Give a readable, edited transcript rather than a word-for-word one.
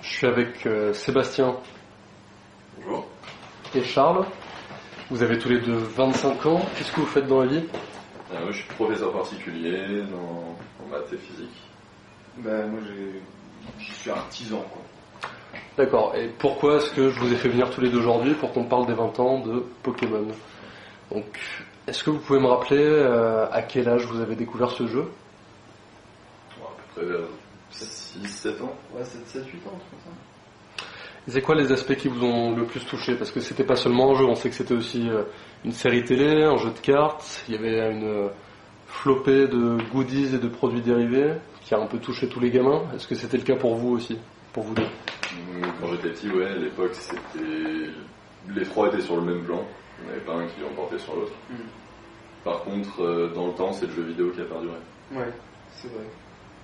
Je suis avec Sébastien Bonjour. et Charles. Vous avez tous les deux 25 ans. Qu'est-ce que vous faites dans la vie? Moi, je suis professeur particulier en maths et physique. Moi je suis artisan quoi. D'accord. Et pourquoi est-ce que je vous ai fait venir tous les deux aujourd'hui pour qu'on parle des 20 ans de Pokémon? Donc, est-ce que vous pouvez me rappeler à quel âge vous avez découvert ce jeu? Bon, à peu près vers 6-7 ans. Ouais, 7, 8 ans, comme ça. Et c'est quoi les aspects qui vous ont le plus touché? Parce que c'était pas seulement un jeu, on sait que c'était aussi une série télé, un jeu de cartes, il y avait une flopée de goodies et de produits dérivés qui a un peu touché tous les gamins. Est-ce que c'était le cas pour vous aussi? Pour vous deux? Quand j'étais petit, ouais, à l'époque, les trois étaient sur le même plan. Il n'y en avait pas un qui l'emportait sur l'autre. Par contre, dans le temps, c'est le jeu vidéo qui a perduré. Ouais, c'est vrai.